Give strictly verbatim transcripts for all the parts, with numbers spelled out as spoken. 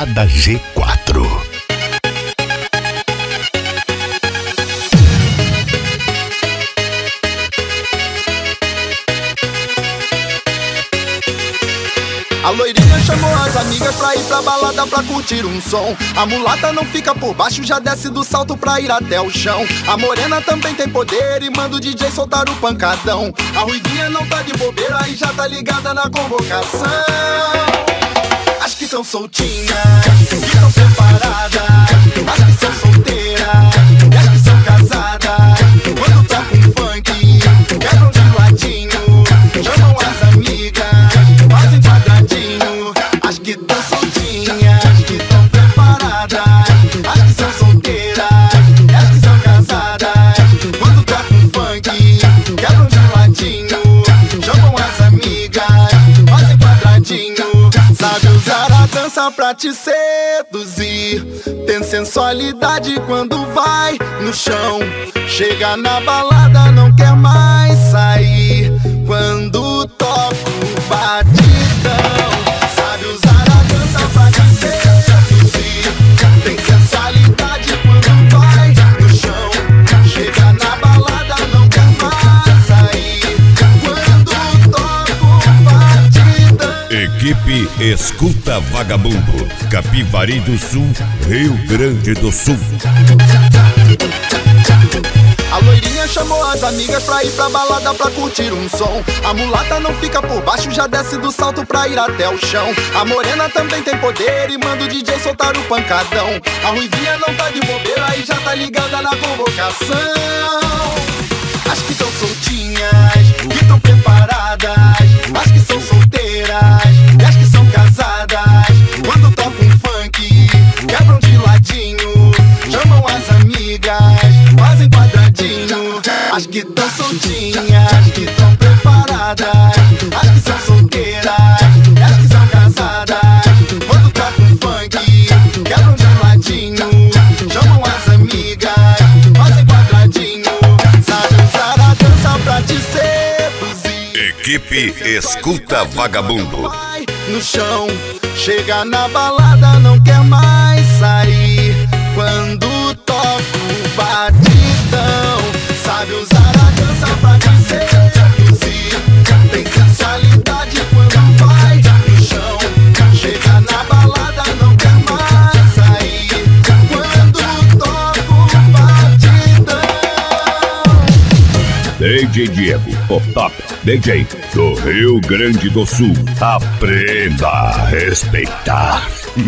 Balada G quatro. A loirinha chamou as amigas pra ir pra balada pra curtir um som. A mulata não fica por baixo, já desce do salto pra ir até o chão. A morena também tem poder e manda o D J soltar o pancadão. A ruivinha não tá de bobeira e já tá ligada na convocação. As que tão soltinhas, que tão preparadas, as que são solteiras e as que são casadas. Quando toca um funk, quebram de ladinho, chamam as amigas, fazem quadradinho. As que tão soltinhas, as que tão preparadas, as que são solteiras e as que são casadas. Quando toca um funk, quebram de ladinho, chamam as amigas, fazem quadradinho. Sabe usar a dança pra te seduzir, tem sensualidade quando vai no chão. Chega na balada, não quer mais sair quando toca o batidão. Sabe usar a dança pra te seduzir, tem sensualidade quando vai no chão. Chega na balada, não quer mais sair quando toca o batidão. Equipe Escuta Vagabundo, Capivari do Sul, Rio Grande do Sul. A loirinha chamou as amigas pra ir pra balada pra curtir um som. A mulata não fica por baixo, já desce do salto pra ir até o chão. A morena também tem poder e manda o D J soltar o pancadão. A ruivinha não tá de bobeira e já tá ligada na convocação. As que tão soltinhas, que tão preparadas, as que são solteiras e as que são casadas. Quando toca um funk, quebram de ladinho, chamam as amigas, fazem quadradinho. As que tão soltinhas, as que tão preparadas, as que são solteiras e as que são casadas. Quando toca um funk, quebram de ladinho, chamam as amigas, fazem quadradinho. Sabe usar a dança pra te seduzir. Equipe Escuta Vagabundo. Vai no chão, chega na balada, não quer mais sair quando toca o batidão. Sabe usar a dança pra te seduzir, tem sensualidade quando vai no chão. Chega na balada, não quer mais sair quando toca o batidão. D J Diego, o top D J do Rio Grande do Sul. Aprenda a respeitar.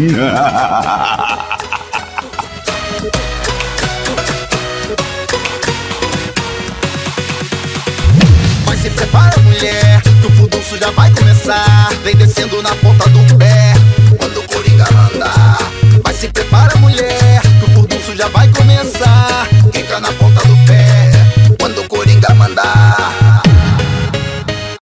Mas se prepara, mulher, que o furdunço já vai começar. Vem descendo na ponta do pé quando o Coringa andar. Mas se prepara, mulher,